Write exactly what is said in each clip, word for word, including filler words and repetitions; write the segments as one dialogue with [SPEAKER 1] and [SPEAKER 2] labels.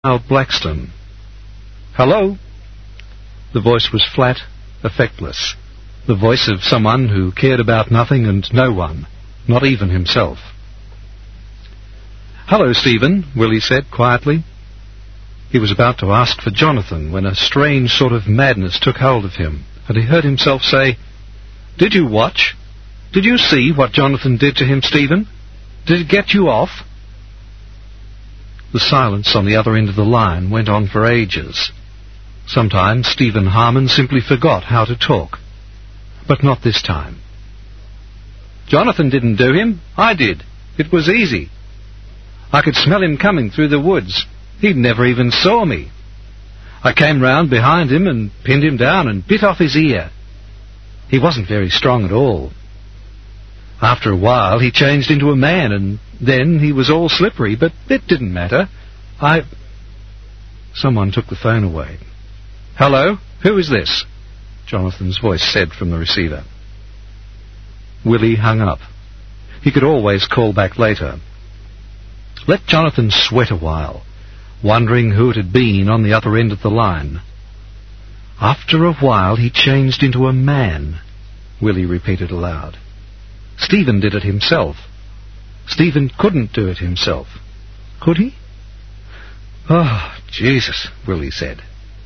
[SPEAKER 1] Blackstone. Hello? The voice was flat, effectless. The voice of someone who cared about nothing and no one, not even himself. Hello, Stephen, Willie said quietly. He was about to ask for Jonathan when a strange sort of madness took hold of him, and he heard himself say, "Did you watch? Did you see what Jonathan did to him, Stephen? Did it get you off?" The silence on the other end of the line went on for ages. Sometimes Stephen Harmon simply forgot how to talk. But not this time. "Jonathan didn't do him. I did. It was easy. I could smell him coming through the woods. He never even saw me. I came round behind him and pinned him down and bit off his ear. He wasn't very strong at all. After a while he changed into a man, and then he was all slippery, but it didn't matter. I..." Someone took the phone away. "Hello? Who is this?" Jonathan's voice said from the receiver. Willie hung up. He could always call back later. Let Jonathan sweat a while, wondering who it had been on the other end of the line. "After a while he changed into a man," Willie repeated aloud. Stephen did it himself. Stephen couldn't do it himself. Could he? "Oh, Jesus," Willie said.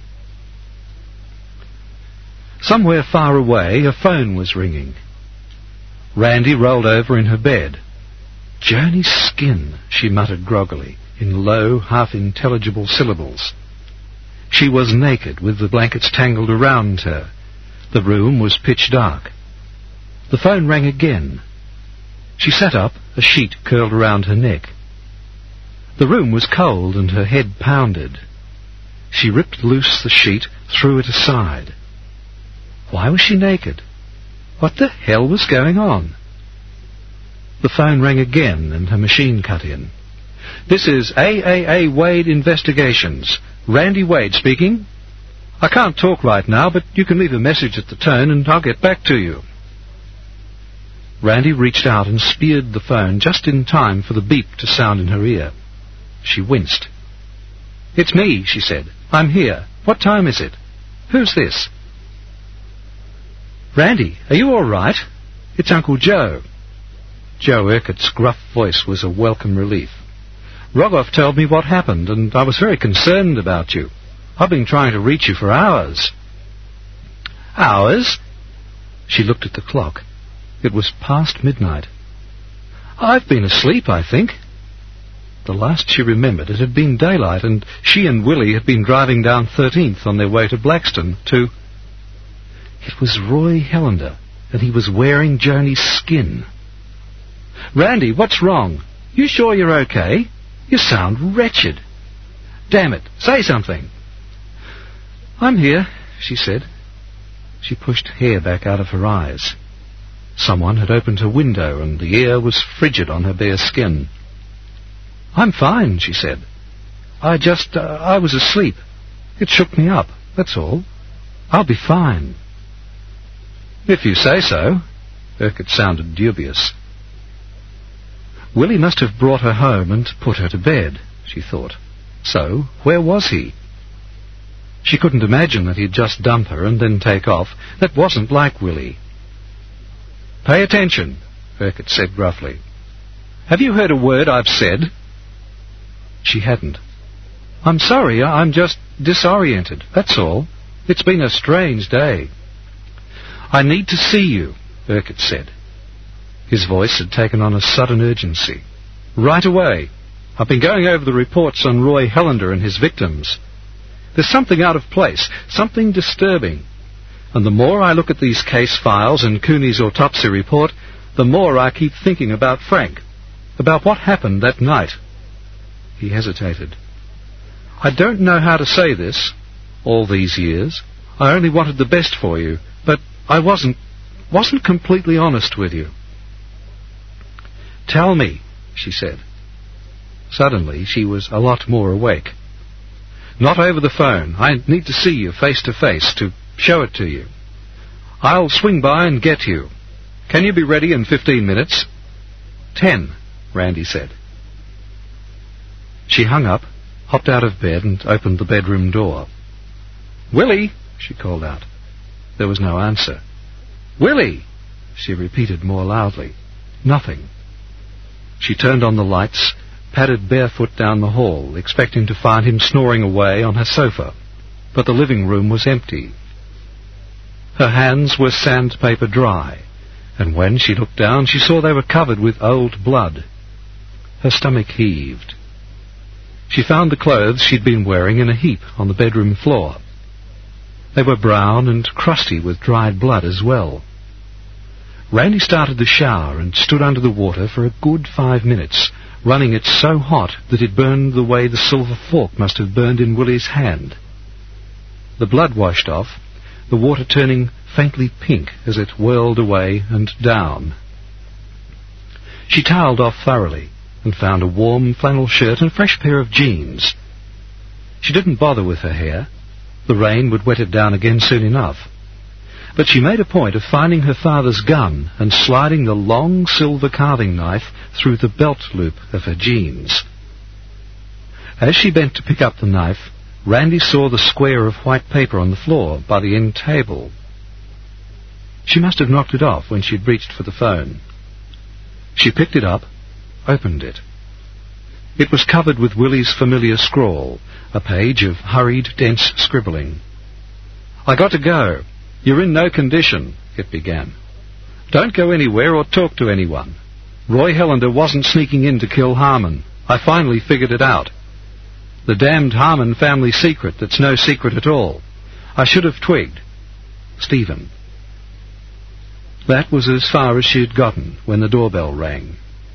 [SPEAKER 1] Somewhere far away, a phone was ringing. Randy rolled over in her bed. "Journey's skin," she muttered groggily, in low, half-intelligible syllables. She was naked, with the blankets tangled around her. The room was pitch dark. The phone rang again. She sat up, a sheet curled around her neck. The room was cold and her head pounded. She ripped loose the sheet, threw it aside. Why was she naked? What the hell was going on? The phone rang again and her machine cut in. "This is A A A Wade Investigations. Randy Wade speaking. I can't talk right now, but you can leave a message at the tone and I'll get back to you." Randy reached out and speared the phone just in time for the beep to sound in her ear. She winced. "It's me," she said. "I'm here. What time is it? Who's this?" "Randy, are you all right? It's Uncle Joe." Joe Urquhart's gruff voice was a welcome relief. "Rogoff told me what happened, and I was very concerned about you. I've been trying to reach you for hours." "Hours?" She looked at the clock. It was past midnight. "I've been asleep, I think." The last she remembered, it had been daylight, and she and Willie had been driving down thirteenth on their way to Blackstone to... It was Roy Helander, and he was wearing Joni's skin. "Randy, what's wrong? You sure you're okay? You sound wretched. Damn it, say something." "I'm here," she said. She pushed hair back out of her eyes. Someone had opened her window, and the air was frigid on her bare skin. "I'm fine," she said. I just, uh, I was asleep. It shook me up, that's all. I'll be fine." "If you say so." Urquhart sounded dubious. Willie must have brought her home and put her to bed, she thought. So, where was he? She couldn't imagine that he'd just dump her and then take off. That wasn't like Willie. "Pay attention," Urquhart said gruffly. "Have you heard a word I've said?" She hadn't. "I'm sorry, I'm just disoriented, that's all. It's been a strange day." "I need to see you," Urquhart said. His voice had taken on a sudden urgency. "Right away. I've been going over the reports on Roy Helander and his victims. There's something out of place, something disturbing. And the more I look at these case files and Cooney's autopsy report, the more I keep thinking about Frank, about what happened that night." He hesitated. "I don't know how to say this. All these years, I only wanted the best for you, but I wasn't, wasn't completely honest with you." "Tell me," she said. Suddenly, she was a lot more awake. "Not over the phone. I need to see you face to face, to show it to you. I'll swing by and get you. Can you be ready in fifteen minutes? Ten, Randy said. She hung up, hopped out of bed and opened the bedroom door. "Willie!" she called out. There was no answer. "Willie!" she repeated more loudly. Nothing. She turned on the lights, padded barefoot down the hall, expecting to find him snoring away on her sofa, but the living room was empty. Her hands were sandpaper dry, and when she looked down she saw they were covered with old blood. Her stomach heaved. She found the clothes she'd been wearing in a heap on the bedroom floor. They were brown and crusty with dried blood as well. Randy started the shower and stood under the water for a good five minutes, running it so hot that it burned the way the silver fork must have burned in Willie's hand. The blood washed off, the water turning faintly pink as it whirled away and down. She toweled off thoroughly and found a warm flannel shirt and a fresh pair of jeans. She didn't bother with her hair. The rain would wet it down again soon enough. But she made a point of finding her father's gun and sliding the long silver carving knife through the belt loop of her jeans. As she bent to pick up the knife, Randy saw the square of white paper on the floor by the end table. She must have knocked it off when she'd reached for the phone. She picked it up, opened it. It was covered with Willie's familiar scrawl, a page of hurried, dense scribbling. "I got to go. You're in no condition," it began. "Don't go anywhere or talk to anyone. Roy Helander wasn't sneaking in to kill Harmon. I finally figured it out. The damned Harmon family secret that's no secret at all. I should have twigged. Stephen." That was as far as she had gotten when the doorbell rang.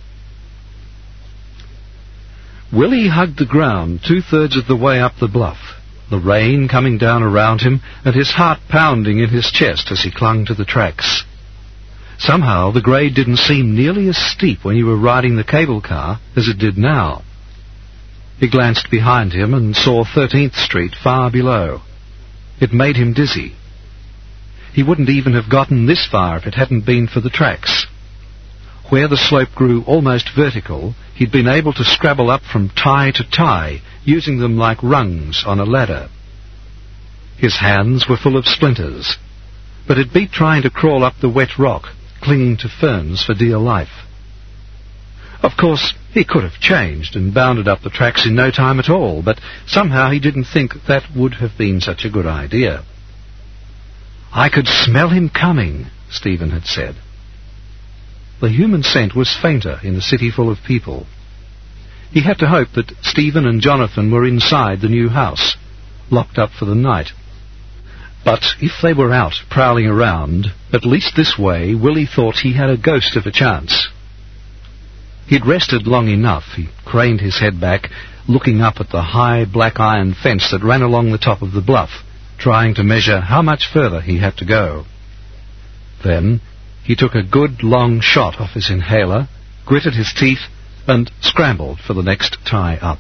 [SPEAKER 1] Willie hugged the ground two-thirds of the way up the bluff, the rain coming down around him and his heart pounding in his chest as he clung to the tracks. Somehow the grade didn't seem nearly as steep when you were riding the cable car as it did now. He glanced behind him and saw thirteenth Street far below. It made him dizzy. He wouldn't even have gotten this far if it hadn't been for the tracks. Where the slope grew almost vertical, he'd been able to scrabble up from tie to tie, using them like rungs on a ladder. His hands were full of splinters, but it beat trying to crawl up the wet rock, clinging to ferns for dear life. Of course, he could have changed and bounded up the tracks in no time at all, but somehow he didn't think that would have been such a good idea. "I could smell him coming," Stephen had said. The human scent was fainter in a city full of people. He had to hope that Stephen and Jonathan were inside the new house, locked up for the night. But if they were out prowling around, at least this way Willie thought he had a ghost of a chance. He'd rested long enough. He craned his head back, looking up at the high black iron fence that ran along the top of the bluff, trying to measure how much further he had to go. Then he took a good long shot off his inhaler, gritted his teeth, and scrambled for the next tie up.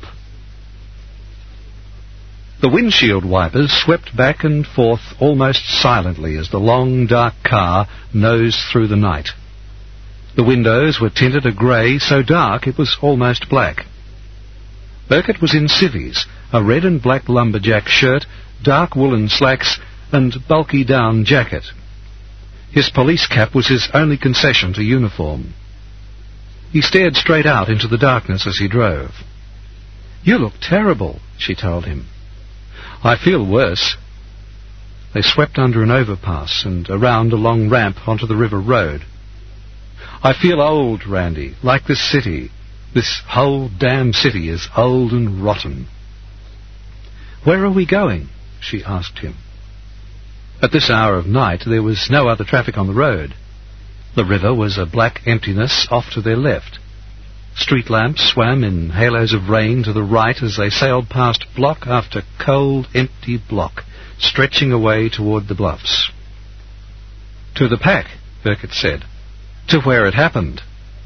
[SPEAKER 1] The windshield wipers swept back and forth almost silently as the long, dark car nosed through the night. The windows were tinted a grey so dark it was almost black. Burkett was in civvies, a red and black lumberjack shirt, dark woolen slacks, and bulky down jacket. His police cap was his only concession to uniform. He stared straight out into the darkness as he drove. "You look terrible," she told him. "I feel worse." They swept under an overpass and around a long ramp onto the river road. "I feel old, Randy, like this city. This whole damn city is old and rotten." "Where are we going?" she asked him. At this hour of night there was no other traffic on the road. The river was a black emptiness off to their left. Street lamps swam in halos of rain to the right as they sailed past block after cold, empty block, stretching away toward the bluffs. "To the pack," Burkett said. "To where it happened."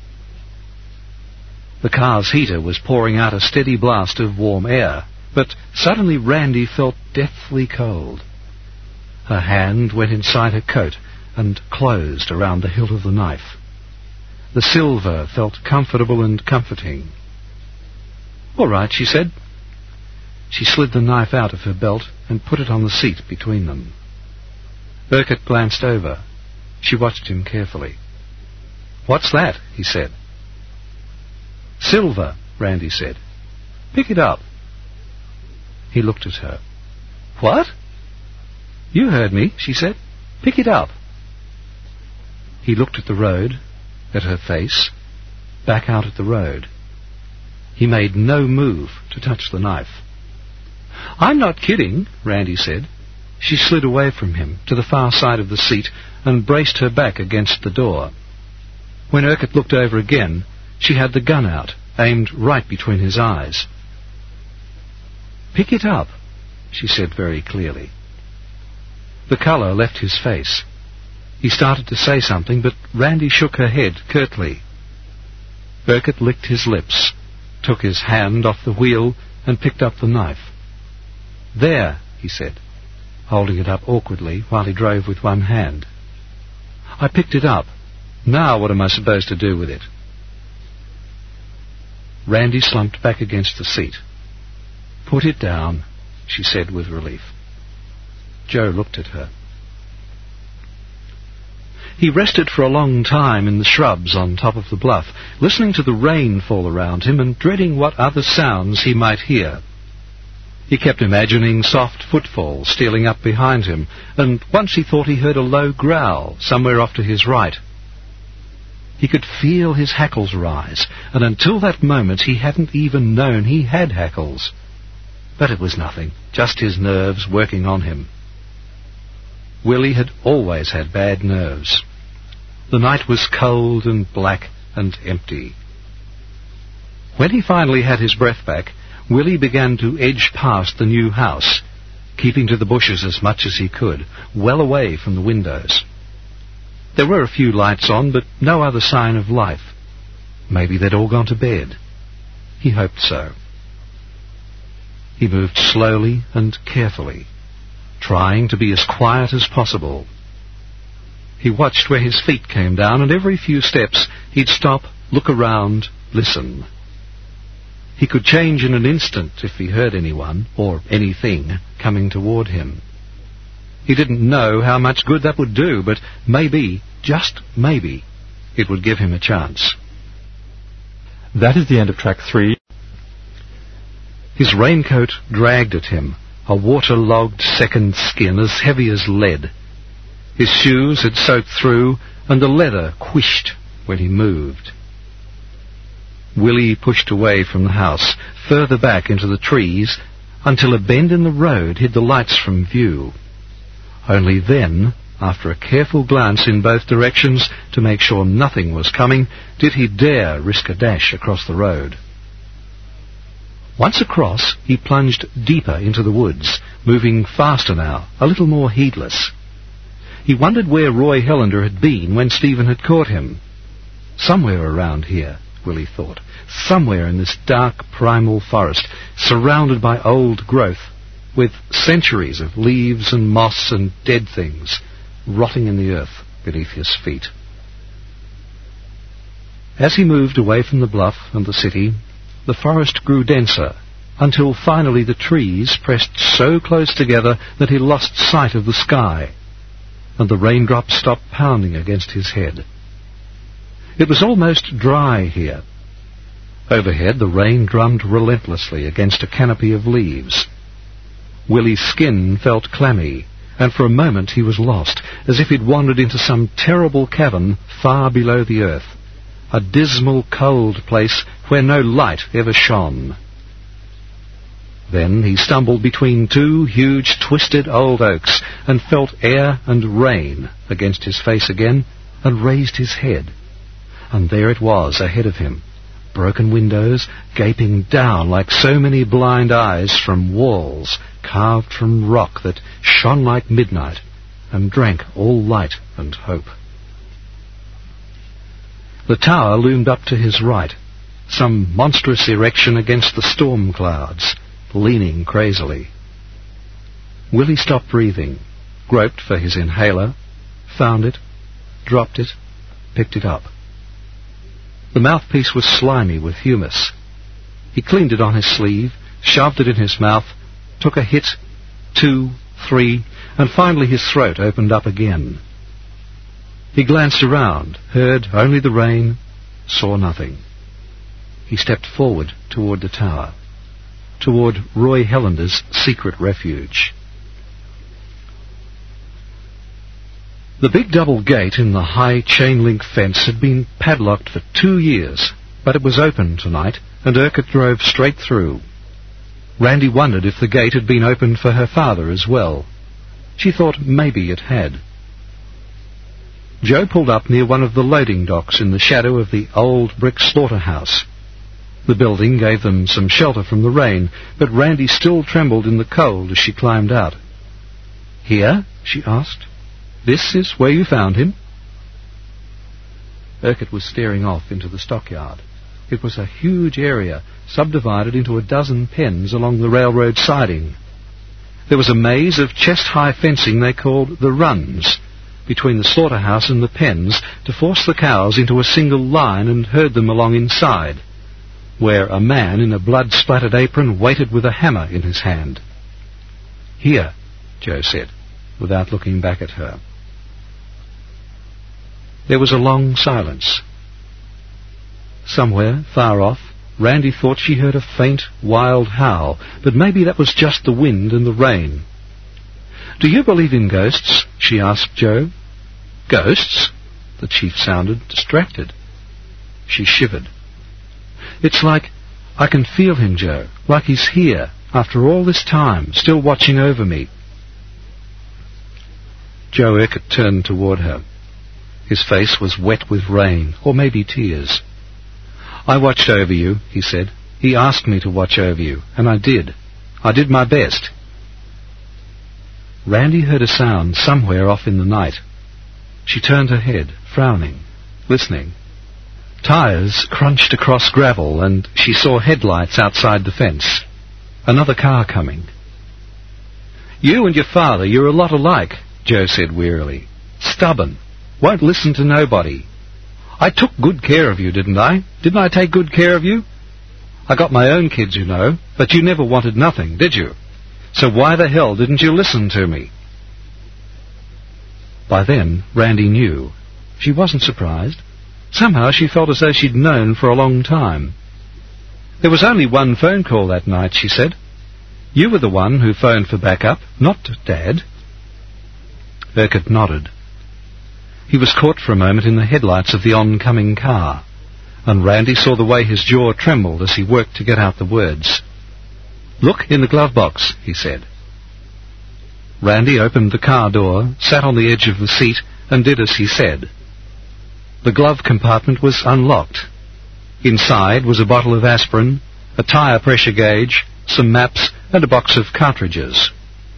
[SPEAKER 1] The car's heater was pouring out a steady blast of warm air, but suddenly Randy felt deathly cold. Her hand went inside her coat and closed around the hilt of the knife. The silver felt comfortable and comforting. "All right," she said. She slid the knife out of her belt and put it on the seat between them. Urquhart glanced over. She watched him carefully. "What's that?" he said. "Silver," Randy said. "Pick it up." He looked at her. "What?" "You heard me," she said. "Pick it up." He looked at the road, at her face, back out at the road. He made no move to touch the knife. "I'm not kidding," Randy said. She slid away from him to the far side of the seat and braced her back against the door. When Urquhart looked over again, she had the gun out, aimed right between his eyes. "Pick it up," she said very clearly. The colour left his face. He started to say something, but Randy shook her head curtly. Urquhart licked his lips, took his hand off the wheel, and picked up the knife. "There," he said, holding it up awkwardly while he drove with one hand. "I picked it up. Now what am I supposed to do with it?" Randy slumped back against the seat. "Put it down," she said with relief. Joe looked at her. He rested for a long time in the shrubs on top of the bluff, listening to the rain fall around him and dreading what other sounds he might hear. He kept imagining soft footfalls stealing up behind him, and once he thought he heard a low growl somewhere off to his right. He could feel his hackles rise, and until that moment he hadn't even known he had hackles. But it was nothing, just his nerves working on him. Willie had always had bad nerves. The night was cold and black and empty. When he finally had his breath back, Willie began to edge past the new house, keeping to the bushes as much as he could, well away from the windows. There were a few lights on, but no other sign of life. Maybe they'd all gone to bed. He hoped so. He moved slowly and carefully, trying to be as quiet as possible. He watched where his feet came down, and every few steps he'd stop, look around, listen. He could change in an instant if he heard anyone, or anything, coming toward him. He didn't know how much good that would do, but maybe, just maybe, it would give him a chance.
[SPEAKER 2] That is the end of track three.
[SPEAKER 1] His raincoat dragged at him, a waterlogged second skin as heavy as lead. His shoes had soaked through, and the leather quished when he moved. Willie pushed away from the house, further back into the trees, until a bend in the road hid the lights from view. Only then, after a careful glance in both directions to make sure nothing was coming, did he dare risk a dash across the road. Once across, he plunged deeper into the woods, moving faster now, a little more heedless. He wondered where Roy Helander had been when Stephen had caught him. Somewhere around here, Willie thought. Somewhere in this dark primal forest, surrounded by old growth, with centuries of leaves and moss and dead things rotting in the earth beneath his feet. As he moved away from the bluff and the city, the forest grew denser, until finally the trees pressed so close together that he lost sight of the sky, and the raindrops stopped pounding against his head. It was almost dry here. Overhead, the rain drummed relentlessly against a canopy of leaves. Willie's skin felt clammy, and for a moment he was lost, as if he'd wandered into some terrible cavern far below the earth, a dismal, cold place where no light ever shone. Then he stumbled between two huge, twisted old oaks, and felt air and rain against his face again, and raised his head. And there it was ahead of him, broken windows gaping down like so many blind eyes from walls carved from rock that shone like midnight and drank all light and hope. The tower loomed up to his right, some monstrous erection against the storm clouds, leaning crazily. Willie stopped breathing, groped for his inhaler, found it, dropped it, picked it up. The mouthpiece was slimy with humus. He cleaned it on his sleeve, shoved it in his mouth, took a hit, two, three, and finally his throat opened up again. He glanced around, heard only the rain, saw nothing. He stepped forward toward the tower, toward Roy Hellander's secret refuge. The big double gate in the high chain-link fence had been padlocked for two years, but it was open tonight, and Urquhart drove straight through. Randy wondered if the gate had been opened for her father as well. She thought maybe it had. Joe pulled up near one of the loading docks in the shadow of the old brick slaughterhouse. The building gave them some shelter from the rain, but Randy still trembled in the cold as she climbed out. "Here?" she asked. "This is where you found him?" Urquhart was staring off into the stockyard. It was a huge area, subdivided into a dozen pens along the railroad siding. There was a maze of chest-high fencing they called the runs, between the slaughterhouse and the pens, to force the cows into a single line and herd them along inside, where a man in a blood-splattered apron waited with a hammer in his hand. "Here," Joe said, without looking back at her. There was a long silence. Somewhere, far off, Randy thought she heard a faint, wild howl, but maybe that was just the wind and the rain. "Do you believe in ghosts?" she asked Joe. "Ghosts?" The chief sounded distracted. She shivered. "It's like I can feel him, Joe, like he's here, after all this time, still watching over me." Joe Urquhart turned toward her. His face was wet with rain, or maybe tears. "I watched over you," he said. "He asked me to watch over you, and I did. I did my best." Randy heard a sound somewhere off in the night. She turned her head, frowning, listening. Tires crunched across gravel, and she saw headlights outside the fence. Another car coming. "You and your father, you're a lot alike," Joe said wearily. "Stubborn. Won't listen to nobody. I took good care of you, didn't I? Didn't I take good care of you? I got my own kids, you know, but you never wanted nothing, did you? So why the hell didn't you listen to me?" By then, Randy knew. She wasn't surprised. Somehow she felt as though she'd known for a long time. "There was only one phone call that night," she said. "You were the one who phoned for backup, not Dad." Urquhart nodded. He was caught for a moment in the headlights of the oncoming car, and Randy saw the way his jaw trembled as he worked to get out the words. "Look in the glove box," he said. Randy opened the car door, sat on the edge of the seat, and did as he said. The glove compartment was unlocked. Inside was a bottle of aspirin, a tyre pressure gauge, some maps, and a box of cartridges.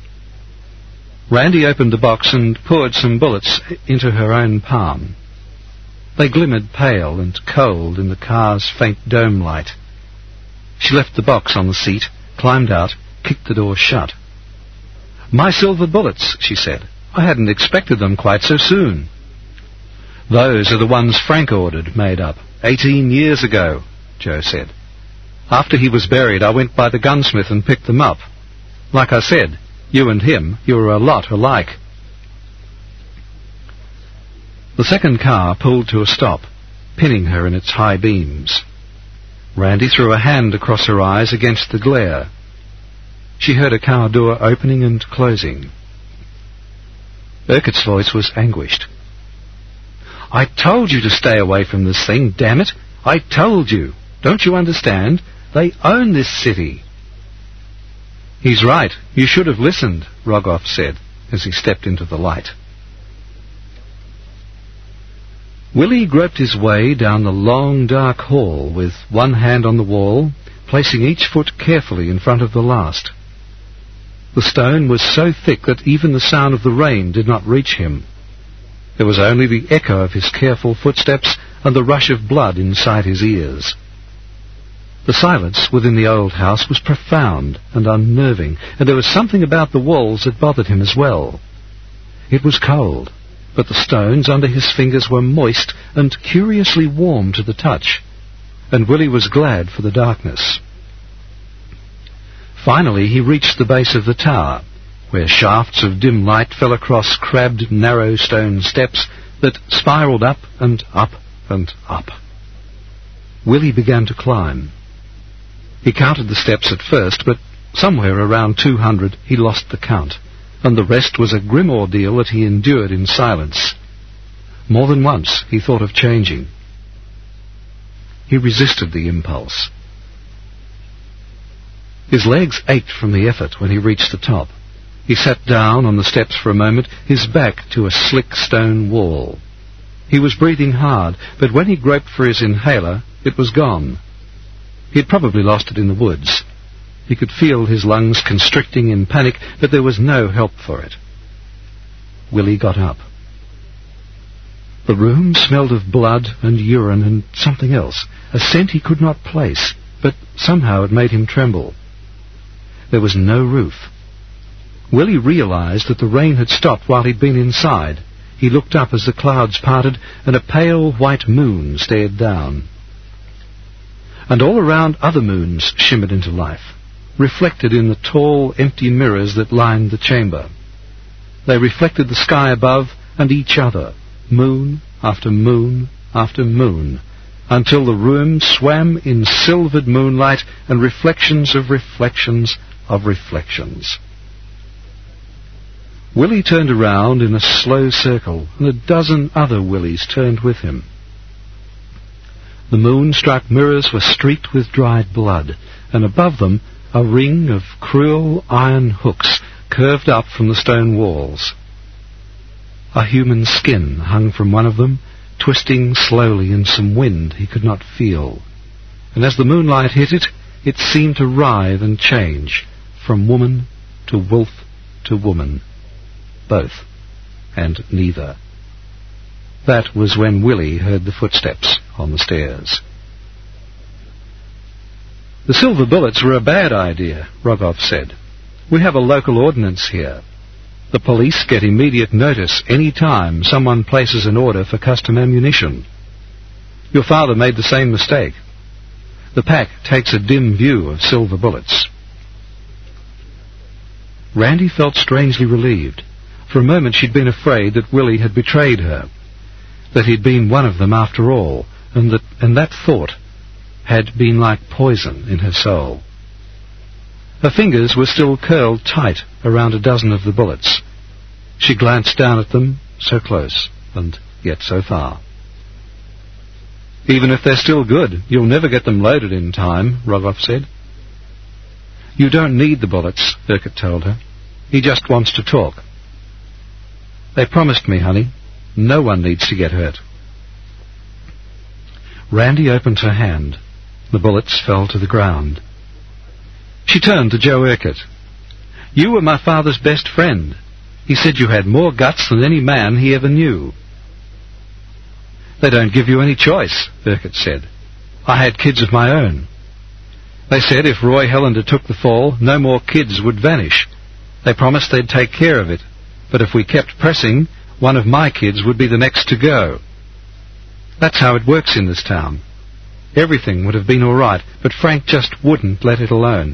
[SPEAKER 1] Randy opened the box and poured some bullets into her own palm. They glimmered pale and cold in the car's faint dome light. She left the box on the seat, climbed out, kicked the door shut. "My silver bullets," she said. "I hadn't expected them quite so soon." "Those are the ones Frank ordered, made up, eighteen years ago," Joe said. "After he was buried, I went by the gunsmith and picked them up. Like I said, you and him, you were a lot alike." The second car pulled to a stop, pinning her in its high beams. Randy threw a hand across her eyes against the glare. She heard a car door opening and closing. Urquhart's voice was anguished. "I told you to stay away from this thing, damn it! I told you! Don't you understand? They own this city!" "He's right. You should have listened," Rogoff said, as he stepped into the light. Willie groped his way down the long, dark hall with one hand on the wall, placing each foot carefully in front of the last. The stone was so thick that even the sound of the rain did not reach him. There was only the echo of his careful footsteps and the rush of blood inside his ears. The silence within the old house was profound and unnerving, and there was something about the walls that bothered him as well. It was cold, but the stones under his fingers were moist and curiously warm to the touch, and Willie was glad for the darkness. Finally he reached the base of the tower, where shafts of dim light fell across crabbed, narrow stone steps that spiralled up and up and up. Willie began to climb. He counted the steps at first, but somewhere around two hundred he lost the count, and the rest was a grim ordeal that he endured in silence. More than once he thought of changing. He resisted the impulse. His legs ached from the effort when he reached the top. He sat down on the steps for a moment, his back to a slick stone wall. He was breathing hard, but when he groped for his inhaler, it was gone. He had probably lost it in the woods. He could feel his lungs constricting in panic, but there was no help for it. Willie got up. The room smelled of blood and urine and something else, a scent he could not place, but somehow it made him tremble. There was no roof. Willie realized that the rain had stopped while he'd been inside. He looked up as the clouds parted and a pale white moon stared down. And all around other moons shimmered into life, reflected in the tall, empty mirrors that lined the chamber. They reflected the sky above and each other, moon after moon after moon, until the room swam in silvered moonlight and reflections of reflections of reflections. Willie turned around in a slow circle, and a dozen other Willies turned with him. The moon-struck mirrors were streaked with dried blood, and above them a ring of cruel iron hooks curved up from the stone walls. A human skin hung from one of them, twisting slowly in some wind he could not feel, and as the moonlight hit it, it seemed to writhe and change, from woman to wolf to woman, both and neither. That was when Willie heard the footsteps on the stairs. The silver bullets were a bad idea, Rogoff said. We have a local ordinance here. The police get immediate notice any time someone places an order for custom ammunition. Your father made the same mistake. The pack takes a dim view of silver bullets. Randy felt strangely relieved. For a moment she'd been afraid that Willie had betrayed her, that he'd been one of them after all, and that, and that thought had been like poison in her soul. Her fingers were still curled tight around a dozen of the bullets. She glanced down at them, so close, and yet so far. Even if they're still good, you'll never get them loaded in time, Rogoff said. You don't need the bullets, Urquhart told her. He just wants to talk. They promised me, honey. No one needs to get hurt. Randy opened her hand. The bullets fell to the ground. She turned to Joe Urquhart. You were my father's best friend. He said you had more guts than any man he ever knew. They don't give you any choice, Urquhart said. I had kids of my own. They said if Roy Helander took the fall, no more kids would vanish. They promised they'd take care of it, but if we kept pressing, one of my kids would be the next to go. That's how it works in this town. Everything would have been all right, but Frank just wouldn't let it alone.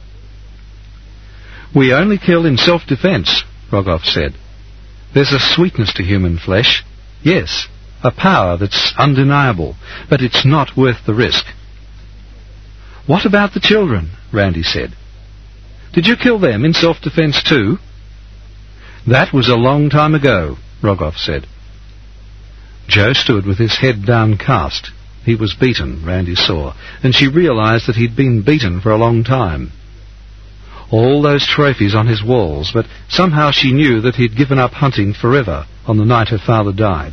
[SPEAKER 1] We only kill in self-defense, Rogoff said. There's a sweetness to human flesh. Yes, a power that's undeniable, but it's not worth the risk. What about the children? Randy said. Did you kill them in self-defense too? That was a long time ago, Rogoff said. Joe stood with his head downcast. He was beaten, Randy saw, and she realized that he'd been beaten for a long time. All those trophies on his walls, but somehow she knew that he'd given up hunting forever on the night her father died.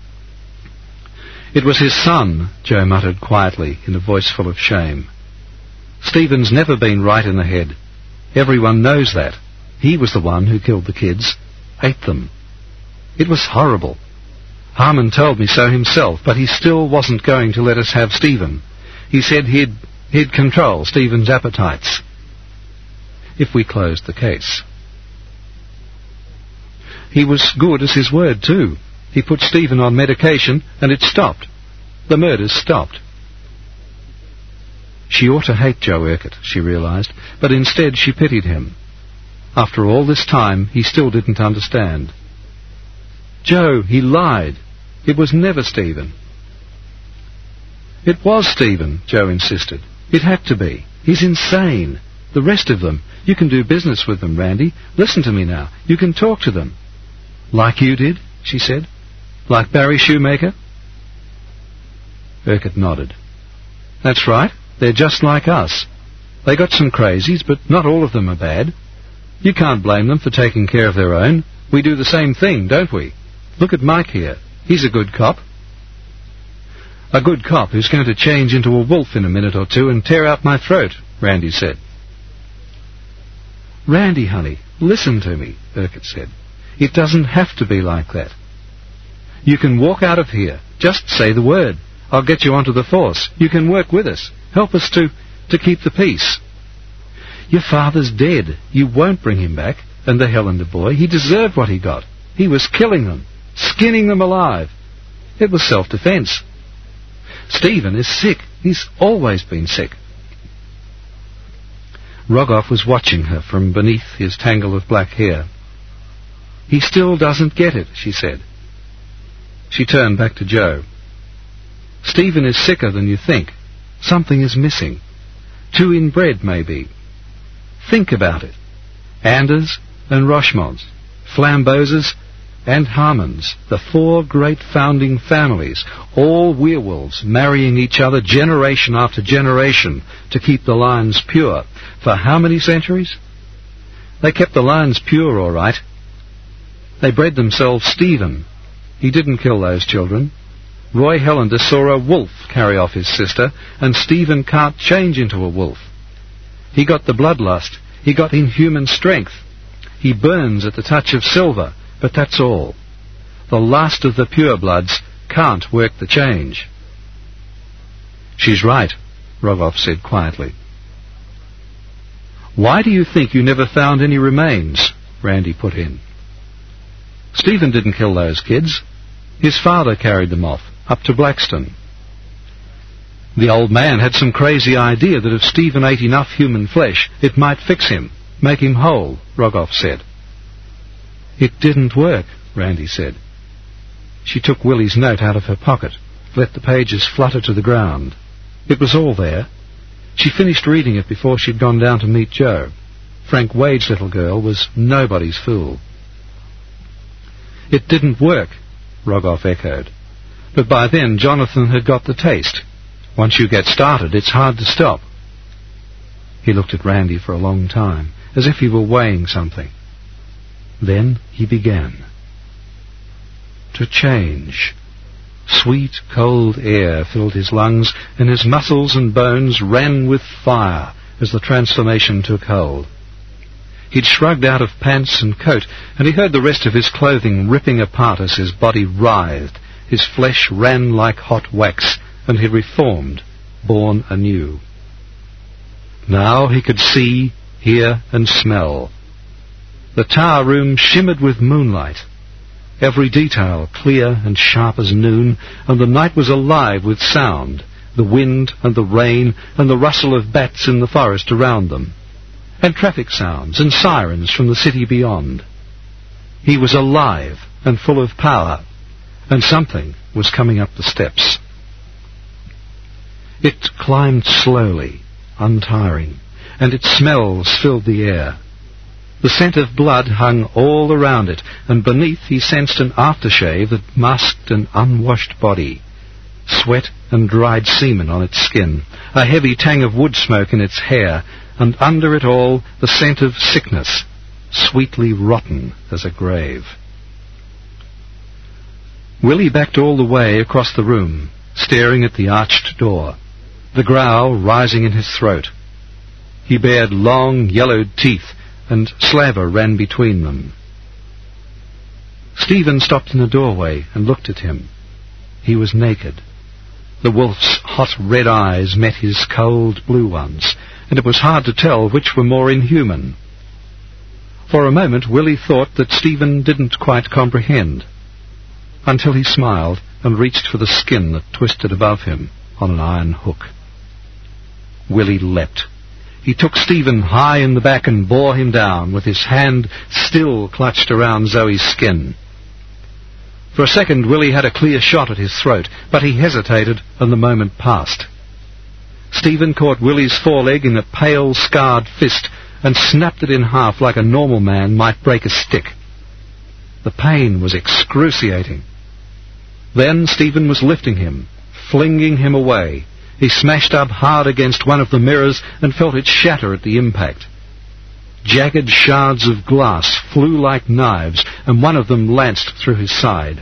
[SPEAKER 1] It was his son, Joe muttered quietly in a voice full of shame. Stephen's never been right in the head. Everyone knows that. He was the one who killed the kids, ate them. It was horrible. Harmon told me so himself, but he still wasn't going to let us have Stephen. He said he'd, he'd control Stephen's appetites if we closed the case. He was good as his word, too. He put Stephen on medication, and it stopped. The murders stopped. She ought to hate Joe Urquhart, she realized, but instead she pitied him. After all this time, he still didn't understand. Joe, he lied. It was never Stephen. It was Stephen, Joe insisted. It had to be. He's insane. The rest of them, you can do business with them, Randy. Listen to me now. You can talk to them. Like you did, she said. Like Barry Shoemaker? Urquhart nodded. That's right. They're just like us. They got some crazies, but not all of them are bad. You can't blame them for taking care of their own. We do the same thing, don't we? Look at Mike here. He's a good cop. A good cop who's going to change into a wolf in a minute or two and tear out my throat, Randy said. Randy, honey, listen to me, Urquhart said. It doesn't have to be like that. You can walk out of here. Just say the word. I'll get you onto the force. You can work with us. Help us to, to keep the peace. Your father's dead. You won't bring him back. And the Helander boy, he deserved what he got. He was killing them, skinning them alive. It was self-defense. Stephen is sick. He's always been sick. Rogoff was watching her from beneath his tangle of black hair. He still doesn't get it, she said. She turned back to Joe. Stephen is sicker than you think. Something is missing. Too inbred, maybe. Think about it. Anders and Rochemonts, Flamboses and Harmons, the four great founding families, all werewolves marrying each other generation after generation to keep the lines pure. For how many centuries? They kept the lines pure, all right. They bred themselves Stephen. He didn't kill those children. Roy Helander saw a wolf carry off his sister, and Stephen can't change into a wolf. He got the bloodlust. He got inhuman strength. He burns at the touch of silver, but that's all. The last of the purebloods can't work the change. She's right, Rogoff said quietly. Why do you think you never found any remains? Randy put in. Stephen didn't kill those kids. His father carried them off, up to Blackstone. The old man had some crazy idea that if Stephen ate enough human flesh, it might fix him, make him whole, Rogoff said. It didn't work, Randy said. She took Willie's note out of her pocket, let the pages flutter to the ground. It was all there. She finished reading it before she'd gone down to meet Joe. Frank Wade's little girl was nobody's fool. It didn't work, Rogoff echoed. But by then Jonathan had got the taste. Once you get started, it's hard to stop. He looked at Randy for a long time, as if he were weighing something. Then he began. To change. Sweet, cold air filled his lungs, and his muscles and bones ran with fire as the transformation took hold. He'd shrugged out of pants and coat, and he heard the rest of his clothing ripping apart as his body writhed. His flesh ran like hot wax, and he reformed, born anew. Now he could see, hear, and smell. The tower room shimmered with moonlight, every detail clear and sharp as noon, and the night was alive with sound, the wind and the rain and the rustle of bats in the forest around them, and traffic sounds and sirens from the city beyond. He was alive and full of power, and something was coming up the steps. It climbed slowly, untiring, and its smells filled the air. The scent of blood hung all around it, and beneath he sensed an aftershave that masked an unwashed body, sweat and dried semen on its skin, a heavy tang of wood smoke in its hair, and under it all the scent of sickness, sweetly rotten as a grave. Willie backed all the way across the room, staring at the arched door, the growl rising in his throat. He bared long, yellowed teeth, and slaver ran between them. Stephen stopped in the doorway and looked at him. He was naked. The wolf's hot red eyes met his cold blue ones, and it was hard to tell which were more inhuman. For a moment Willie thought that Stephen didn't quite comprehend, until he smiled and reached for the skin that twisted above him on an iron hook. Willie leapt. He took Stephen high in the back and bore him down, with his hand still clutched around Zoe's skin. For a second Willie had a clear shot at his throat, but he hesitated and the moment passed. Stephen caught Willie's foreleg in a pale, scarred fist and snapped it in half like a normal man might break a stick. The pain was excruciating. Then Stephen was lifting him, flinging him away. He smashed up hard against one of the mirrors and felt it shatter at the impact. Jagged shards of glass flew like knives, and one of them lanced through his side.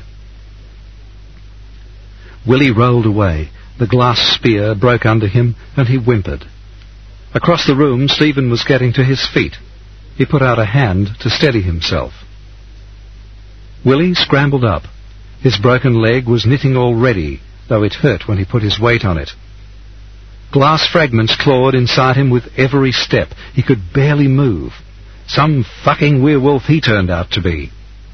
[SPEAKER 1] Willie rolled away. The glass spear broke under him, and he whimpered. Across the room, Stephen was getting to his feet. He put out a hand to steady himself. Willie scrambled up. His broken leg was knitting already, though it hurt when he put his weight on it. Glass fragments clawed inside him with every step. He could barely move. Some fucking werewolf he turned out to be.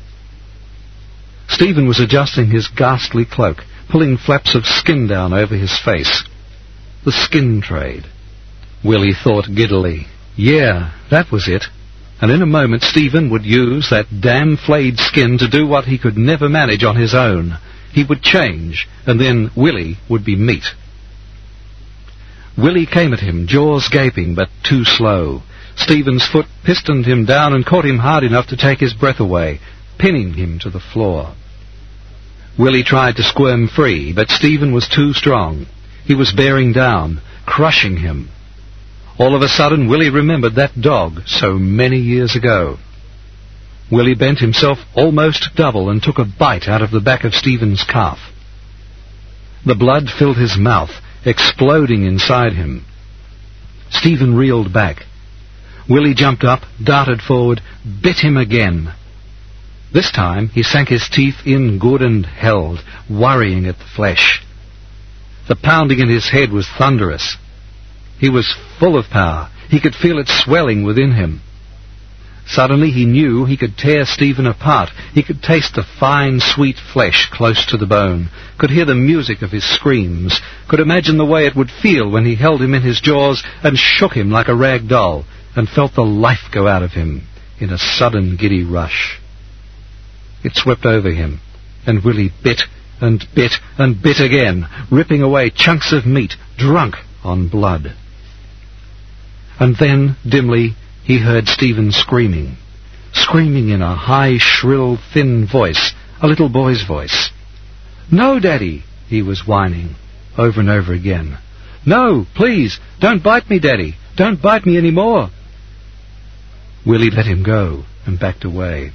[SPEAKER 1] Stephen was adjusting his ghastly cloak, pulling flaps of skin down over his face. The skin trade. Willie thought giddily. Yeah, that was it. And in a moment Stephen would use that damn flayed skin to do what he could never manage on his own. He would change, and then Willie would be meat. Willie came at him, jaws gaping, but too slow. Stephen's foot pistoned him down and caught him hard enough to take his breath away, pinning him to the floor. Willie tried to squirm free, but Stephen was too strong. He was bearing down, crushing him. All of a sudden, Willie remembered that dog so many years ago. Willie bent himself almost double and took a bite out of the back of Stephen's calf. The blood filled his mouth, exploding inside him. Stephen reeled back. Willie jumped up, darted forward, bit him again. This time he sank his teeth in good and held, worrying at the flesh. The pounding in his head was thunderous. He was full of power. He could feel it swelling within him. Suddenly he knew he could tear Stephen apart. He could taste the fine, sweet flesh close to the bone, could hear the music of his screams, could imagine the way it would feel when he held him in his jaws and shook him like a rag doll, and felt the life go out of him in a sudden giddy rush. It swept over him, and Willie bit and bit and bit again, ripping away chunks of meat, drunk on blood. And then, dimly, he heard Stephen screaming, screaming in a high, shrill, thin voice, a little boy's voice. "No, Daddy," he was whining, over and over again. "No, please, don't bite me, Daddy. Don't bite me any more." Willie let him go and backed away.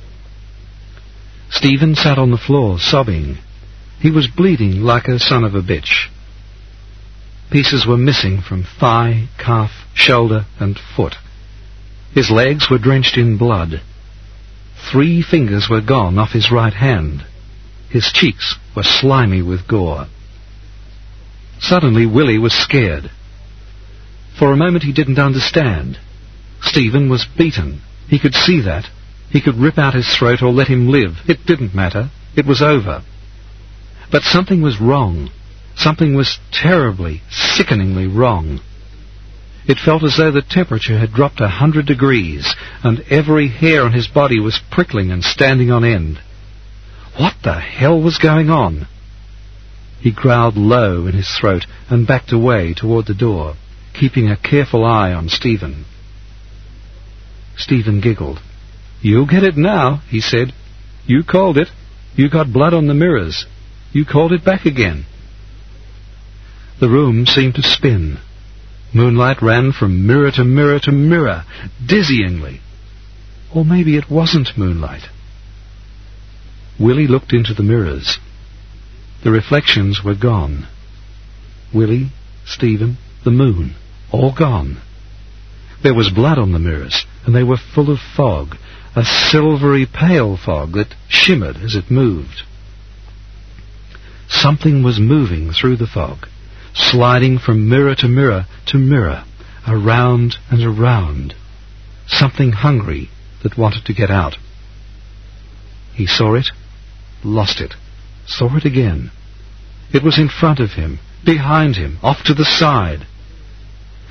[SPEAKER 1] Stephen sat on the floor, sobbing. He was bleeding like a son of a bitch. Pieces were missing from thigh, calf, shoulder, and foot. His legs were drenched in blood. Three fingers were gone off his right hand. His cheeks were slimy with gore. Suddenly Willie was scared. For a moment he didn't understand. Stephen was beaten. He could see that. He could rip out his throat or let him live. It didn't matter. It was over. But something was wrong. Something was terribly, sickeningly wrong. It felt as though the temperature had dropped a hundred degrees, and every hair on his body was prickling and standing on end. What the hell was going on? He growled low in his throat and backed away toward the door, keeping a careful eye on Stephen. Stephen giggled. "You'll get it now," he said. "You called it. You got blood on the mirrors. You called it back again." The room seemed to spin. Moonlight ran from mirror to mirror to mirror, dizzyingly. Or maybe it wasn't moonlight. Willie looked into the mirrors. The reflections were gone. Willie, Stephen, the moon, all gone. There was blood on the mirrors, and they were full of fog, a silvery pale fog that shimmered as it moved. Something was moving through the fog, sliding from mirror to mirror to mirror, around and around. Something hungry that wanted to get out. He saw it, lost it, saw it again. It was in front of him, behind him, off to the side.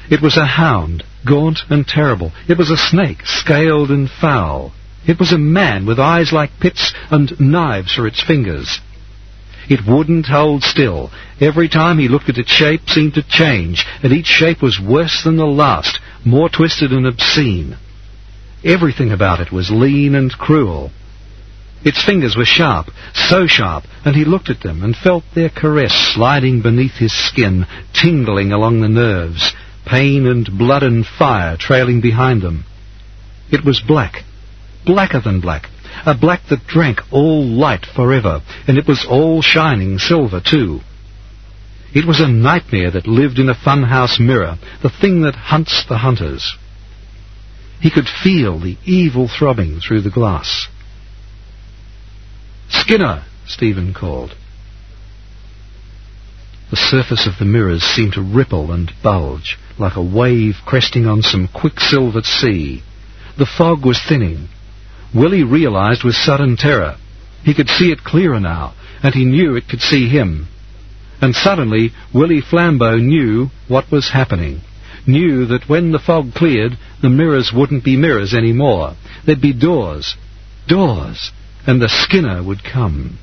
[SPEAKER 1] It was a hound, gaunt and terrible. It was a snake, scaled and foul. It was a man with eyes like pits and knives for its fingers. It wouldn't hold still. Every time he looked at its shape seemed to change, and each shape was worse than the last, more twisted and obscene. Everything about it was lean and cruel. Its fingers were sharp, so sharp, and he looked at them and felt their caress sliding beneath his skin, tingling along the nerves, pain and blood and fire trailing behind them. It was black, blacker than black, a black that drank all light forever, and it was all shining silver too. It was a nightmare that lived in a funhouse mirror, the thing that hunts the hunters. He could feel the evil throbbing through the glass. "Skinner!" Stephen called. The surface of the mirrors seemed to ripple and bulge, like a wave cresting on some quicksilvered sea. The fog was thinning. Willie realized with sudden terror. He could see it clearer now, and he knew it could see him. And suddenly Willie Flambeau knew what was happening, knew that when the fog cleared, the mirrors wouldn't be mirrors anymore. There'd be doors, doors, and the Skinner would come.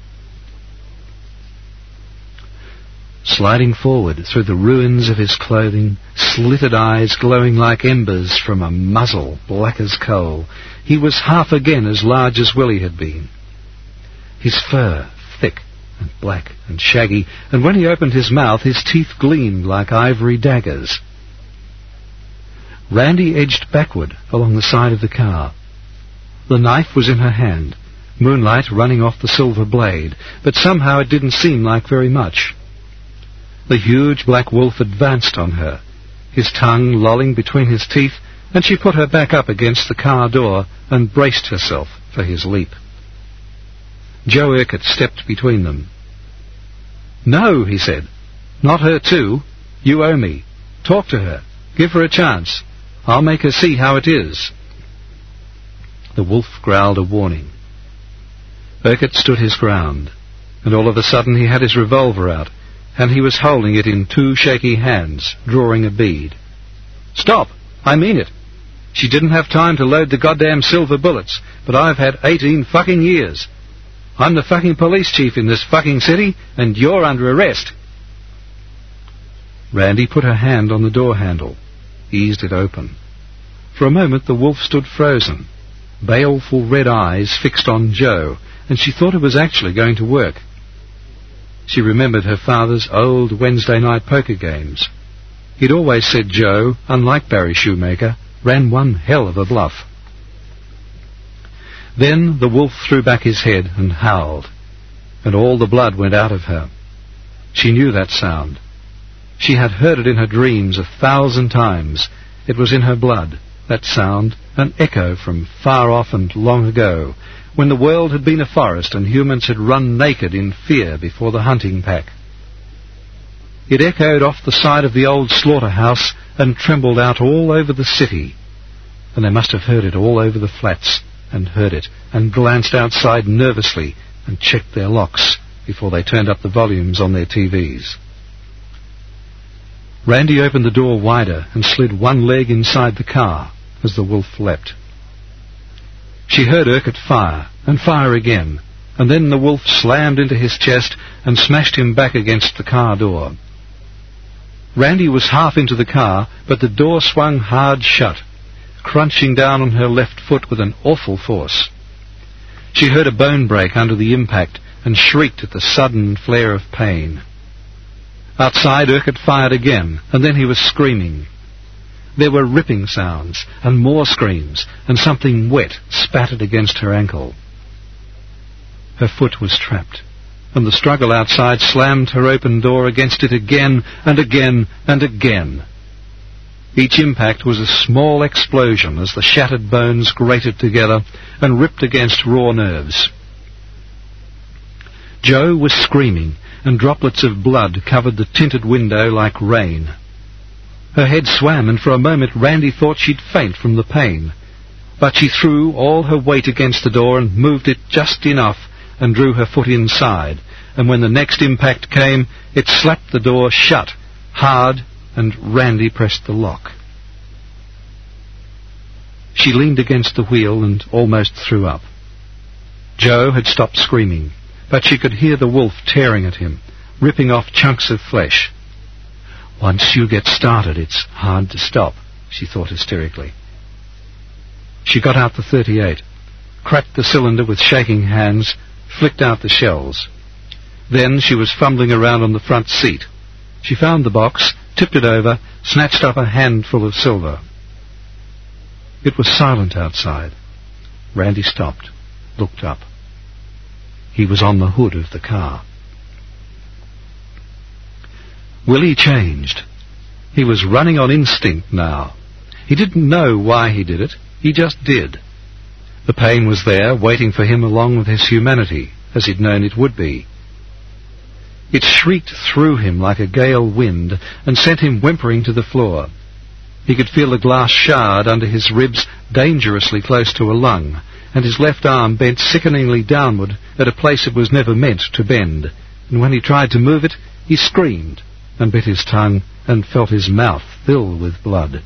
[SPEAKER 1] Sliding forward through the ruins of his clothing, slitted eyes glowing like embers from a muzzle black as coal, he was half again as large as Willie had been. His fur thick and black and shaggy, and when he opened his mouth his teeth gleamed like ivory daggers. Randy edged backward along the side of the car. The knife was in her hand, moonlight running off the silver blade, but somehow it didn't seem like very much. The huge black wolf advanced on her, his tongue lolling between his teeth, and she put her back up against the car door and braced herself for his leap. Joe Urquhart stepped between them. "No," he said. "Not her too. You owe me. Talk to her. Give her a chance. I'll make her see how it is." The wolf growled a warning. Urquhart stood his ground, and all of a sudden he had his revolver out, and he was holding it in two shaky hands, drawing a bead. "Stop! I mean it. She didn't have time to load the goddamn silver bullets, but I've had eighteen fucking years. I'm the fucking police chief in this fucking city, and you're under arrest." Randy put her hand on the door handle, eased it open. For a moment the wolf stood frozen, baleful red eyes fixed on Joe, and she thought it was actually going to work. She remembered her father's old Wednesday night poker games. He'd always said Joe, unlike Barry Shoemaker, ran one hell of a bluff. Then the wolf threw back his head and howled, and all the blood went out of her. She knew that sound. She had heard it in her dreams a thousand times. It was in her blood, that sound, an echo from far off and long ago, when the world had been a forest and humans had run naked in fear before the hunting pack. It echoed off the side of the old slaughterhouse and trembled out all over the city, and they must have heard it all over the flats, and heard it, and glanced outside nervously and checked their locks before they turned up the volumes on their T Vs. Randy opened the door wider and slid one leg inside the car as the wolf leapt. She heard Urquhart fire, and fire again, and then the wolf slammed into his chest and smashed him back against the car door. Randy was half into the car, but the door swung hard shut, crunching down on her left foot with an awful force. She heard a bone break under the impact and shrieked at the sudden flare of pain. Outside, Urquhart fired again, and then he was screaming. There were ripping sounds, and more screams, and something wet spattered against her ankle. Her foot was trapped, and the struggle outside slammed her open door against it again and again and again. Each impact was a small explosion as the shattered bones grated together and ripped against raw nerves. Joe was screaming, and droplets of blood covered the tinted window like rain. Her head swam, and for a moment Randy thought she'd faint from the pain. But she threw all her weight against the door and moved it just enough and drew her foot inside, and when the next impact came, it slapped the door shut, hard and Randy pressed the lock. She leaned against the wheel and almost threw up. Joe had stopped screaming, but she could hear the wolf tearing at him, ripping off chunks of flesh. Once you get started, it's hard to stop, she thought hysterically. She got out the thirty-eight, cracked the cylinder with shaking hands, flicked out the shells. Then she was fumbling around on the front seat. She found the box, tipped it over, snatched up a handful of silver. It was silent outside. Randy stopped, looked up. He was on the hood of the car. Willie changed. He was running on instinct now. He didn't know why he did it. He just did. The pain was there, waiting for him along with his humanity, as he'd known it would be. It shrieked through him like a gale wind and sent him whimpering to the floor. He could feel a glass shard under his ribs dangerously close to a lung, and his left arm bent sickeningly downward at a place it was never meant to bend, and when he tried to move it, he screamed and bit his tongue and felt his mouth fill with blood.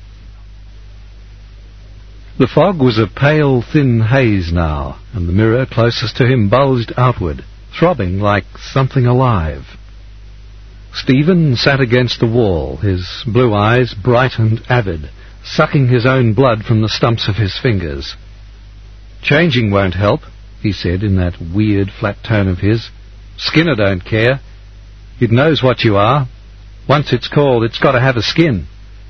[SPEAKER 1] The fog was a pale, thin haze now, and the mirror closest to him bulged outward, throbbing like something alive. Stephen sat against the wall, his blue eyes bright and avid, sucking his own blood from the stumps of his fingers. "Changing won't help," he said in that weird flat tone of his. "Skinner don't care. It knows what you are. Once it's called, it's got to have a skin."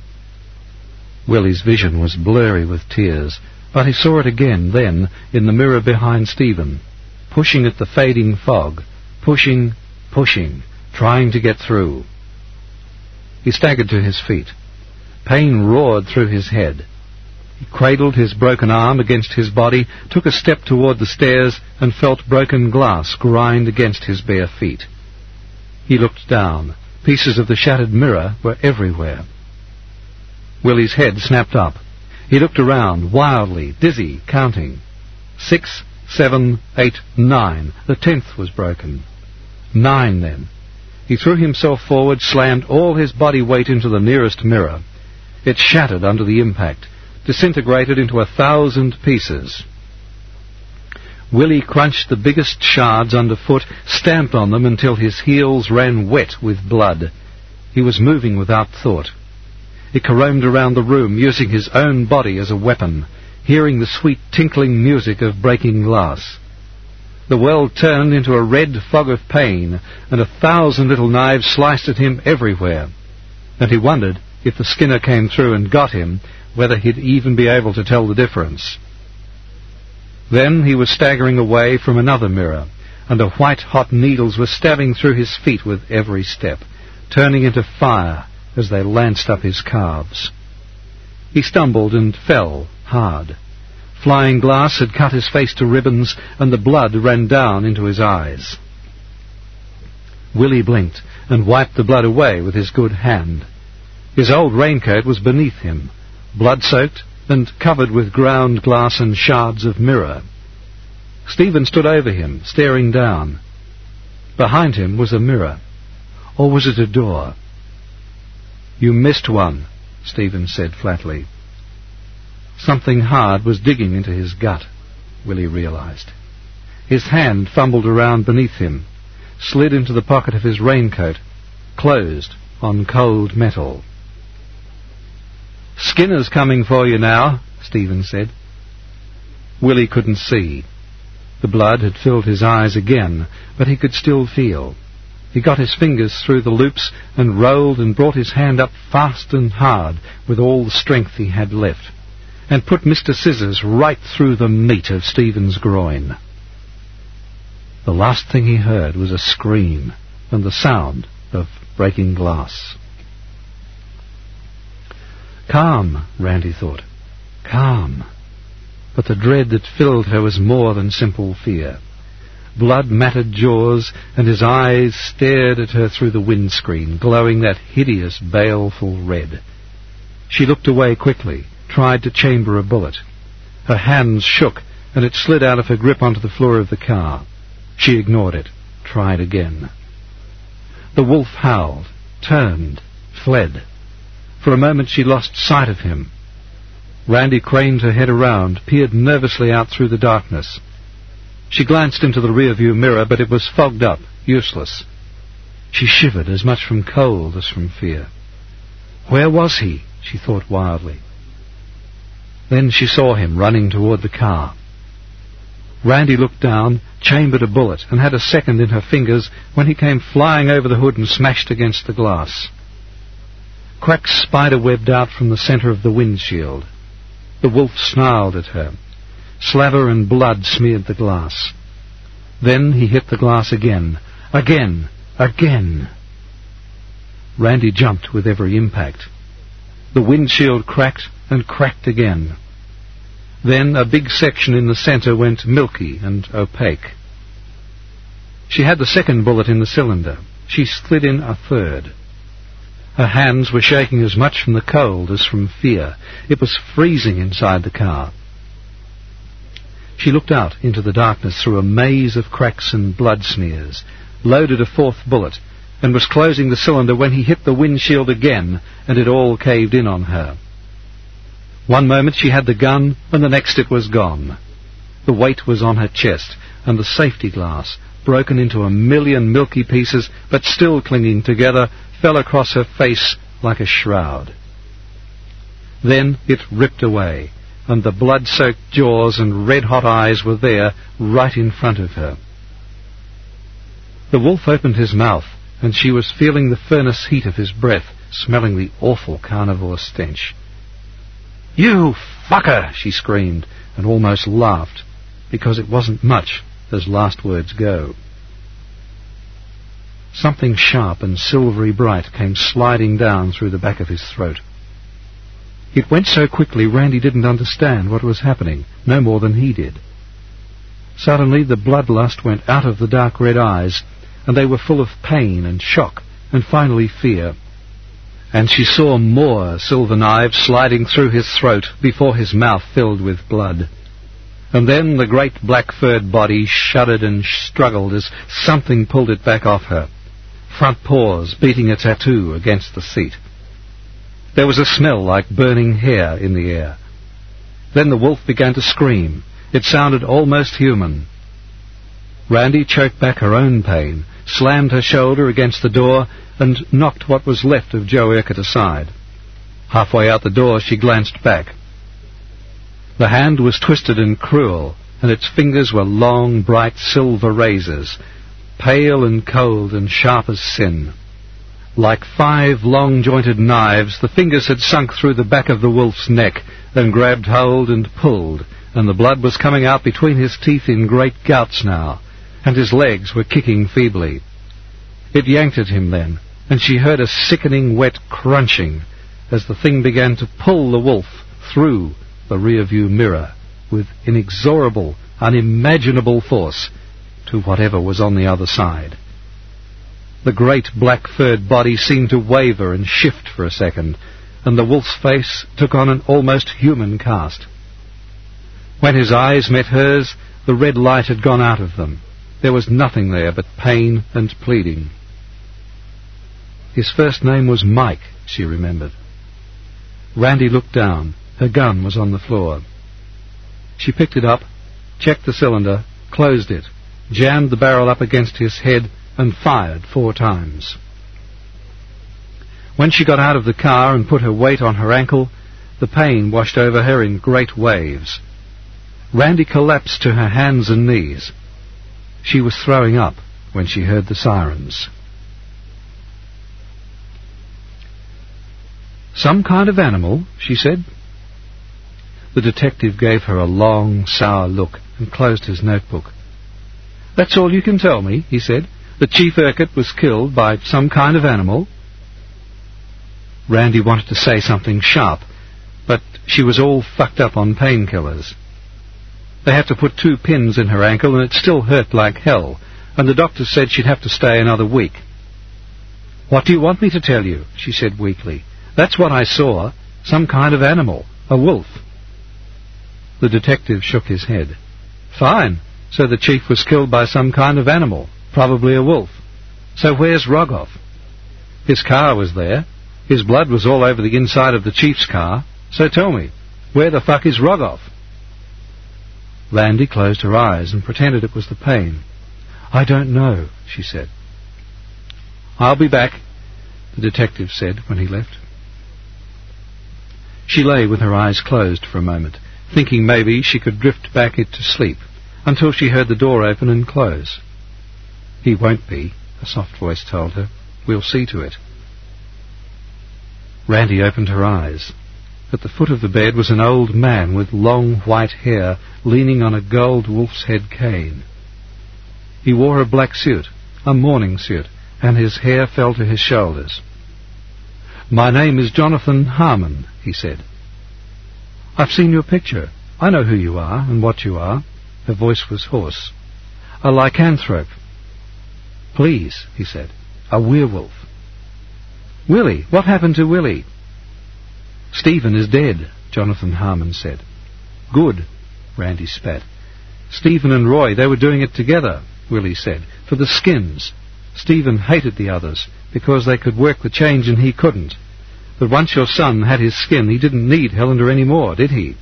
[SPEAKER 1] Willie's vision was blurry with tears, but he saw it again then in the mirror behind Stephen, pushing at the fading fog, pushing, pushing, trying to get through. He staggered to his feet. Pain roared through his head. He cradled his broken arm against his body, took a step toward the stairs, and felt broken glass grind against his bare feet. He looked down. Pieces of the shattered mirror were everywhere. Willie's head snapped up. He looked around, wildly, dizzy, counting. Six, seven, eight, nine. The tenth was broken. Nine, then. He threw himself forward, slammed all his body weight into the nearest mirror. It shattered under the impact, disintegrated into a thousand pieces. Willie crunched the biggest shards underfoot, stamped on them until his heels ran wet with blood. He was moving without thought. He caromed around the room, using his own body as a weapon, hearing the sweet tinkling music of breaking glass. The world turned into a red fog of pain, and a thousand little knives sliced at him everywhere. And he wondered, if the Skinner came through and got him, whether he'd even be able to tell the difference. Then he was staggering away from another mirror, and the white-hot needles were stabbing through his feet with every step, turning into fire as they lanced up his calves. He stumbled and fell hard. Flying glass had cut his face to ribbons, and the blood ran down into his eyes. Willie blinked and wiped the blood away with his good hand. His old raincoat was beneath him, blood-soaked and covered with ground glass and shards of mirror. Stephen stood over him, staring down. Behind him was a mirror. Or was it a door? "You missed one," Stephen said flatly. Something hard was digging into his gut, Willie realized. His hand fumbled around beneath him, slid into the pocket of his raincoat, closed on cold metal. "Skinner's coming for you now," Stephen said. Willie couldn't see. The blood had filled his eyes again, but he could still feel. He got his fingers through the loops and rolled and brought his hand up fast and hard with all the strength he had left, and put Mister Scissors right through the meat of Stephen's groin. The last thing he heard was a scream and the sound of breaking glass. Calm, Randy thought. Calm. But the dread that filled her was more than simple fear. Blood-matted jaws and his eyes stared at her through the windscreen, glowing that hideous, baleful red. She looked away quickly, tried to chamber a bullet. Her hands shook, and it slid out of her grip onto the floor of the car. She ignored it, tried again. The wolf howled, turned, fled. For a moment she lost sight of him. Randy craned her head around, peered nervously out through the darkness. She glanced into the rear-view mirror, but it was fogged up, useless. She shivered as much from cold as from fear. Where was he? She thought wildly. Then she saw him running toward the car. Randy looked down, chambered a bullet, and had a second in her fingers when he came flying over the hood and smashed against the glass. Cracks spider-webbed out from the centre of the windshield. The wolf snarled at her. Slaver and blood smeared the glass. Then he hit the glass again, again, again. Randy jumped with every impact. The windshield cracked and cracked again. Then a big section in the centre went milky and opaque. She had the second bullet in the cylinder. She slid in a third. Her hands were shaking as much from the cold as from fear. It was freezing inside the car. She looked out into the darkness through a maze of cracks and blood smears, loaded a fourth bullet, and was closing the cylinder when he hit the windshield again, and it all caved in on her. One moment she had the gun, and the next it was gone. The weight was on her chest, and the safety glass, broken into a million milky pieces, but still clinging together, fell across her face like a shroud. Then it ripped away, and the blood-soaked jaws and red-hot eyes were there, right in front of her. The wolf opened his mouth, and she was feeling the furnace heat of his breath, smelling the awful carnivore stench. "You fucker!" she screamed, and almost laughed, because it wasn't much, as last words go. Something sharp and silvery bright came sliding down through the back of his throat. It went so quickly Randy didn't understand what was happening, no more than he did. Suddenly the bloodlust went out of the dark red eyes, and they were full of pain and shock, and finally fear. And she saw more silver knives sliding through his throat before his mouth filled with blood. And then the great black-furred body shuddered and struggled as something pulled it back off her, front paws beating a tattoo against the seat. There was a smell like burning hair in the air. Then the wolf began to scream. It sounded almost human. Randy choked back her own pain, slammed her shoulder against the door, and knocked what was left of Joe Urquhart aside. Halfway out the door she glanced back. The hand was twisted and cruel, and its fingers were long, bright silver razors, pale and cold and sharp as sin. Like five long-jointed knives, the fingers had sunk through the back of the wolf's neck, then grabbed hold and pulled, and the blood was coming out between his teeth in great gouts now, and his legs were kicking feebly. It yanked at him then, and she heard a sickening wet crunching as the thing began to pull the wolf through the rear-view mirror with inexorable, unimaginable force to whatever was on the other side. The great black-furred body seemed to waver and shift for a second, and the wolf's face took on an almost human cast. When his eyes met hers, the red light had gone out of them. There was nothing there but pain and pleading. His first name was Mike, she remembered. Randy looked down. Her gun was on the floor. She picked it up, checked the cylinder, closed it, jammed the barrel up against his head, and fired four times. When she got out of the car and put her weight on her ankle, the pain washed over her in great waves. Randy collapsed to her hands and knees. She was throwing up when she heard the sirens. "Some kind of animal?" she said. The detective gave her a long, sour look and closed his notebook. "That's all you can tell me," he said. "That Chief Urquhart was killed by some kind of animal?" Randy wanted to say something sharp, but she was all fucked up on painkillers. They had to put two pins in her ankle, and it still hurt like hell, and the doctor said she'd have to stay another week. "What do you want me to tell you?" she said weakly. "That's what I saw. Some kind of animal. A wolf." The detective shook his head. "Fine. So the chief was killed by some kind of animal, probably a wolf. So where's Rogoff?" "His car was there. His blood was all over the inside of the chief's car, so tell me, where the fuck is Rogoff? Randy closed her eyes and pretended it was the pain. I don't know, she said. I'll be back, the detective said when he left. She lay with her eyes closed for a moment, thinking maybe she could drift back into sleep, until she heard the door open and close. He won't be, a soft voice told her. We'll see to it. Randy opened her eyes. At the foot of the bed was an old man with long white hair leaning on a gold wolf's head cane. He wore a black suit, a mourning suit, and his hair fell to his shoulders. My name is Jonathan Harmon, he said. I've seen your picture. I know who you are and what you are. Her voice was hoarse. A lycanthrope. Please, he said. A werewolf. Willie, what happened to Willie? Stephen is dead, Jonathan Harmon said. Good, Randy spat. Stephen and Roy, they were doing it together, Willie said, for the skins. Stephen hated the others because they could work the change and he couldn't. But once your son had his skin, he didn't need Helena any more, did he?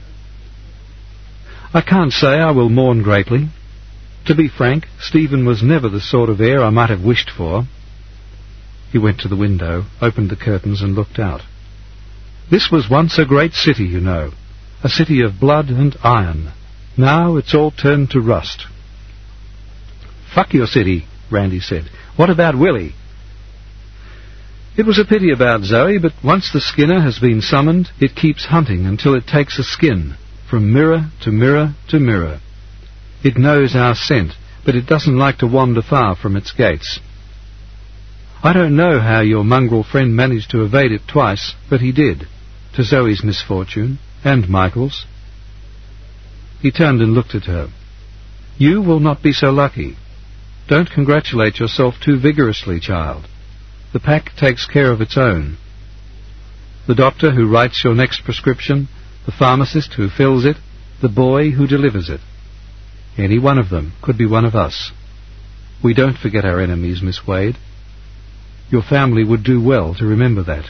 [SPEAKER 1] I can't say I will mourn greatly. To be frank, Stephen was never the sort of heir I might have wished for. He went to the window, opened the curtains and looked out. This was once a great city, you know, a city of blood and iron. Now it's all turned to rust. Fuck your city, Randy said. What about Willie? It was a pity about Zoe, but once the Skinner has been summoned, it keeps hunting until it takes a skin, from mirror to mirror to mirror. It knows our scent, but it doesn't like to wander far from its gates. I don't know how your mongrel friend managed to evade it twice, but he did, to Zoe's misfortune, and Michael's. He turned and looked at her. You will not be so lucky. Don't congratulate yourself too vigorously, child. The pack takes care of its own. The doctor who writes your next prescription, the pharmacist who fills it, the boy who delivers it. Any one of them could be one of us. We don't forget our enemies, Miss Wade. Your family would do well to remember that.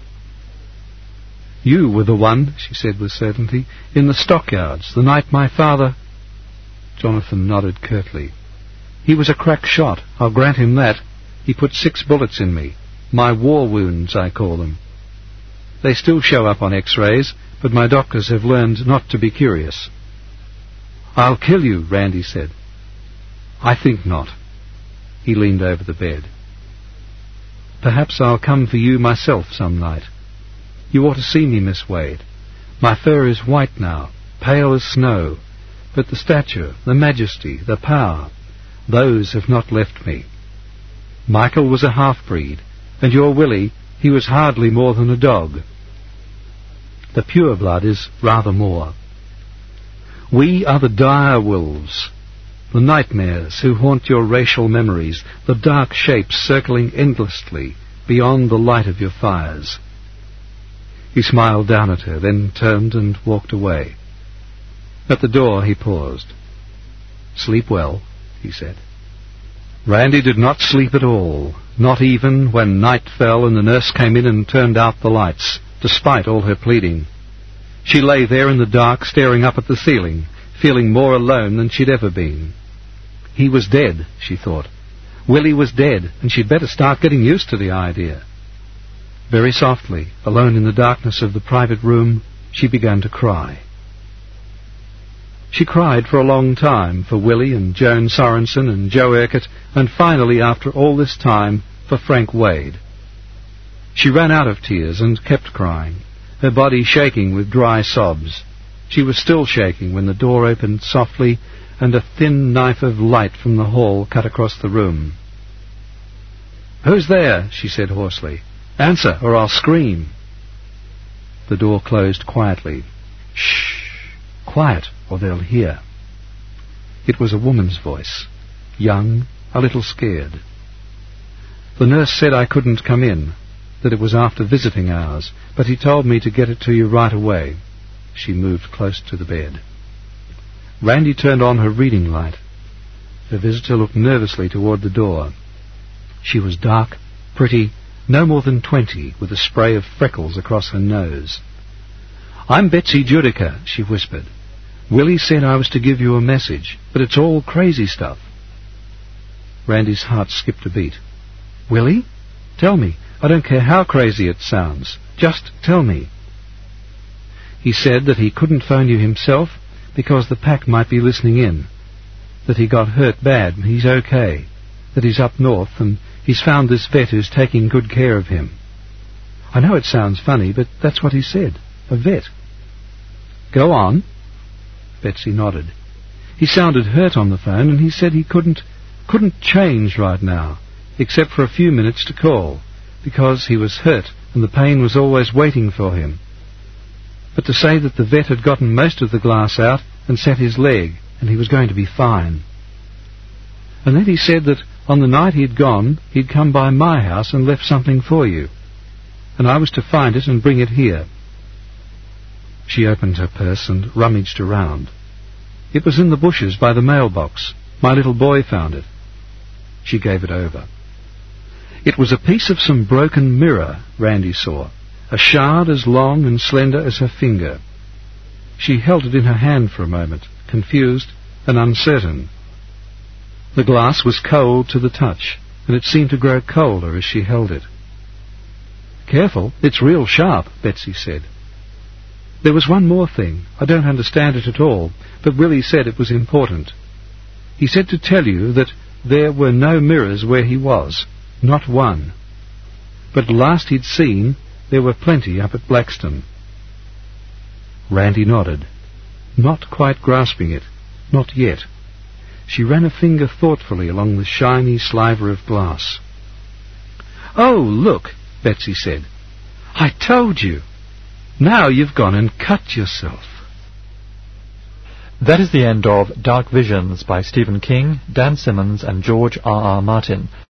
[SPEAKER 1] You were the one, she said with certainty, in the stockyards, the night my father... Jonathan nodded curtly. He was a crack shot, I'll grant him that. He put six bullets in me. My war wounds, I call them. They still show up on X-rays, but my doctors have learned not to be curious. I'll kill you, Randy said. I think not. He leaned over the bed. Perhaps I'll come for you myself some night. You ought to see me, Miss Wade. My fur is white now, pale as snow, but the stature, the majesty, the power, those have not left me. Michael was a half-breed, and your Willie, he was hardly more than a dog. The pure blood is rather more. We are the dire wolves, the nightmares who haunt your racial memories, the dark shapes circling endlessly beyond the light of your fires. He smiled down at her, then turned and walked away. At the door he paused. Sleep well, he said. Randy did not sleep at all, not even when night fell and the nurse came in and turned out the lights, despite all her pleading. She lay there in the dark, staring up at the ceiling, feeling more alone than she'd ever been. He was dead, she thought. Willie was dead, and she'd better start getting used to the idea. Very softly, alone in the darkness of the private room, she began to cry. She cried for a long time, for Willie and Joan Sorensen and Joe Urquhart, and finally, after all this time, for Frank Wade. She ran out of tears and kept crying, her body shaking with dry sobs. She was still shaking when the door opened softly and a thin knife of light from the hall cut across the room. "Who's there?" she said hoarsely. "Answer, or I'll scream." The door closed quietly. "Shh! Quiet, or they'll hear." It was a woman's voice, young, a little scared. "The nurse said I couldn't come in, that it was after visiting hours, but he told me to get it to you right away." She moved close to the bed. Randy turned on her reading light. Her visitor looked nervously toward the door. She was dark, pretty, no more than twenty, with a spray of freckles across her nose. "I'm Betsy Judica," she whispered. "Willie said I was to give you a message, but it's all crazy stuff." Randy's heart skipped a beat. "Willie? Tell me. I don't care how crazy it sounds. Just tell me." "He said that he couldn't phone you himself because the pack might be listening in, that he got hurt bad and he's okay, that he's up north and he's found this vet who's taking good care of him. I know it sounds funny, but that's what he said. A vet." "Go on." Betsy nodded. "He sounded hurt on the phone, and he said he couldn't couldn't change right now, except for a few minutes to call, because he was hurt and the pain was always waiting for him. But to say that the vet had gotten most of the glass out and set his leg, and he was going to be fine. And then he said that on the night he'd gone, he'd come by my house and left something for you, and I was to find it and bring it here." She opened her purse and rummaged around. "It was in the bushes by the mailbox. My little boy found it." She gave it over. It was a piece of some broken mirror, Randy saw, a shard as long and slender as her finger. She held it in her hand for a moment, confused and uncertain. The glass was cold to the touch, and it seemed to grow colder as she held it. "Careful, it's real sharp," Betsy said. "There was one more thing. I don't understand it at all, but Willie said it was important. He said to tell you that there were no mirrors where he was, not one. But last he'd seen, there were plenty up at Blackstone." Randy nodded, not quite grasping it, not yet. She ran a finger thoughtfully along the shiny sliver of glass. "Oh, look," Betsy said. "I told you. Now you've gone and cut yourself."
[SPEAKER 2] That is the end of Dark Visions by Stephen King, Dan Simmons and George R. R. Martin.